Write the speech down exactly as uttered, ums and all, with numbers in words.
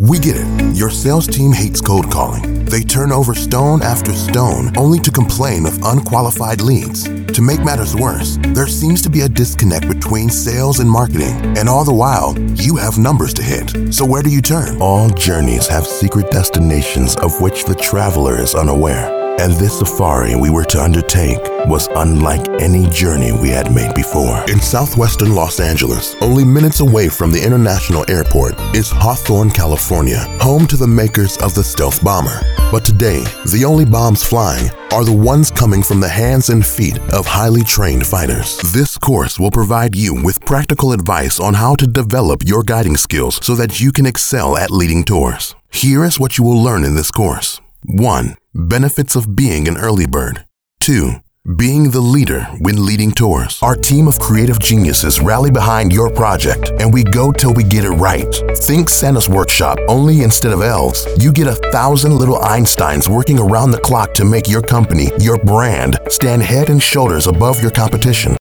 We get it. Your sales team hates cold calling. They turn over stone after stone only to complain of unqualified leads. To make matters worse, there seems to be a disconnect between sales and marketing, and all the while, you have numbers to hit. So where do you turn? All journeys have secret destinations of which the traveler is unaware. And this safari we were to undertake was unlike any journey we had made before. In southwestern Los Angeles, only minutes away from the international airport, is Hawthorne, California, home to the makers of the stealth bomber. But today, the only bombs flying are the ones coming from the hands and feet of highly trained fighters. This course will provide you with practical advice on how to develop your guiding skills so that you can excel at leading tours. Here is what you will learn in this course. one. Benefits of being an early bird. two. Being the leader when leading tours. Our team of creative geniuses rally behind your project, and we go till we get it right. Think Santa's workshop, only instead of elves, you get a thousand little Einsteins working around the clock to make your company, your brand, stand head and shoulders above your competition.